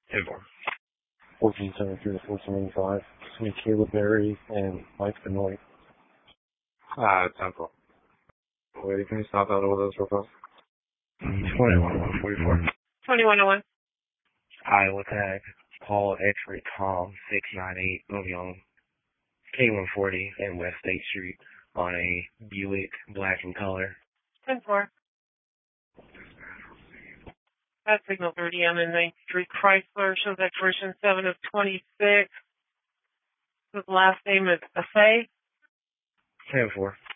10-4. 1473 to 1485. Between Caleb Berry and Mike Benoit. 10-4. Wait, can you stop out of those real fast? 21-144. 2101. Iowa tag. Paul X-Ray Tom 698 moving on K140 and West State Street on a Buick black in color. 10-4. That signal 30 on the 9th Street Chrysler shows expiration 7 of 26. His last name is Asay. 10-4.